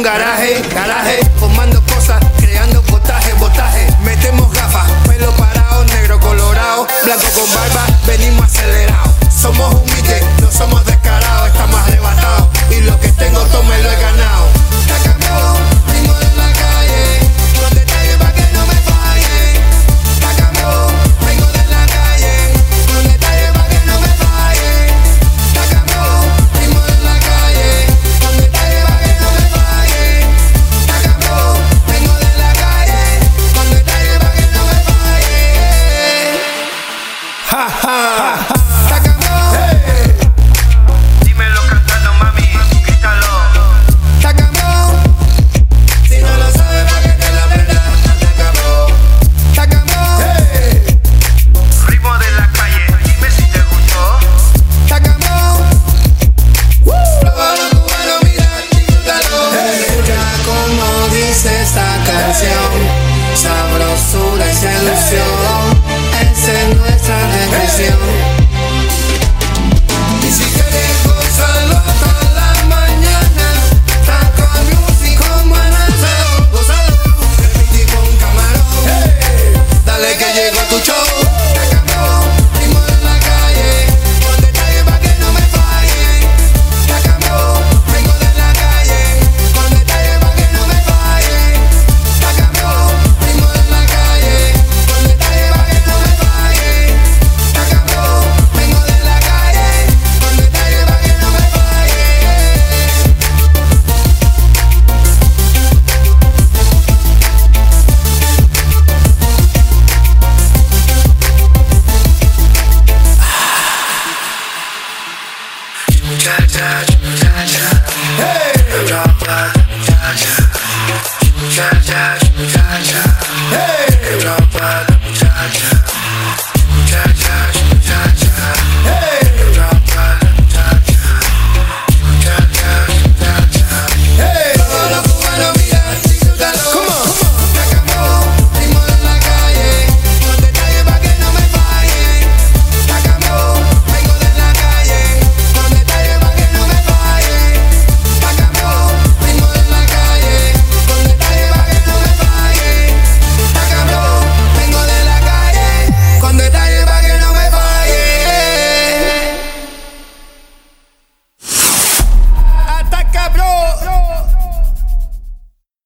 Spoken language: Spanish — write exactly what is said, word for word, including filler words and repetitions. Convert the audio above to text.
garaje, garaje, formando cosas, creando botaje, botaje. Metemos gafas, pelo parado, negro colorado, blanco con barba, venimos acelerados. Somos humildes, no somos descarados, estamos arrebatados. Y lo que tengo todo me lo he ganado. Ya cambió, ritmo en la calle, los detalles pa' que no me fallen. Ya cambió, vengo de la calle, los detalles pa' que no me fallen. Ya cambió, ritmo en la calle, los detalles pa' que no me fallen. Ya cambió, vengo de la calle, los detalles pa' que no me fallen. Ja, ja, ja, ja. Sabrosura y seducción, esa es nuestra decisión. Y si quieres gozarlo hasta la mañana, taco music como en el salón, gózalo, repite con camarón. Dale que llegó tu show.